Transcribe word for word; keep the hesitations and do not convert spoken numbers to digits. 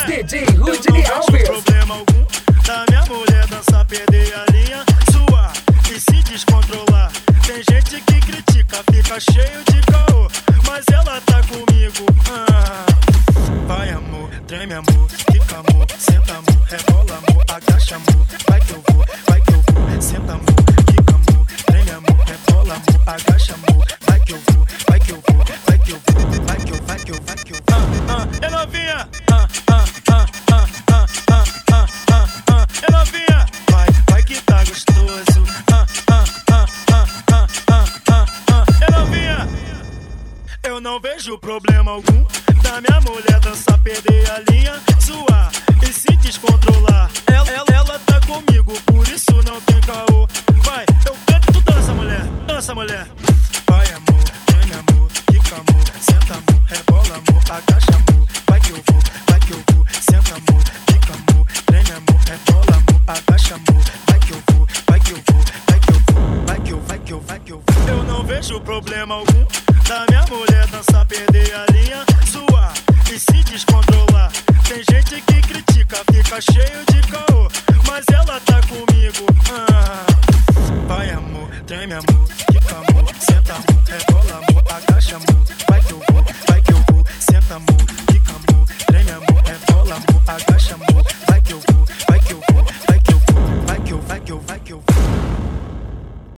D J Rudney Eu não vejo Alves. problema algum da minha mulher dançar, perder a linha, suar e se descontrolar. Tem gente que critica, fica cheio de caô, mas ela tá comigo. Ah. Vai amor, treme amor, fica amor, senta amor, rebola amor, agacha amor, vai que eu vou, vai que eu vou, senta amor, fica amor, treme amor, rebola amor, agacha amor, vai que eu vou, vai que eu vou, vai que eu vou, vai que eu, vai que eu, vai que eu. Ah, ah, é novinha, ah, ah, ah, ah, ah, ah, ah, ah, ah, é novinha, vai, vai que tá gostoso, ah, ah, ah, ah, ah, ah, ah, ah, é novinha. Eu não vejo problema algum da minha mulher dançar, perder a linha, suar e se descontrolar. Ela, ela, ela tá comigo, por isso não tem caô. Vai, eu canto, tu dança, mulher, dança, mulher. Vai amor, treme amor, fica amor, senta amor, rebola amor, agacha amor, vai que eu vou, vai que eu vou, senta amor, fica amor, treme amor, rebola amor, agacha amor, vai que eu vou, vai que eu vou, vai que eu vou, vai que eu, vai que eu, vai que eu vou. Eu não vejo problema algum da minha mulher dançar, perder a linha, suar e se descontrolar. Tem gente que critica, fica cheio de caô, mas ela tá comigo. Ah. Vai amor, treme amor, fica amor, senta amor, rebola amor, agacha amor, vai que eu vou, vai que eu vou, senta amor, fica amor, treme amor, rebola amor, agacha amor, vai que eu vou, vai que eu vou, vai que eu vou, vai que eu, vai que eu, vai que eu vou.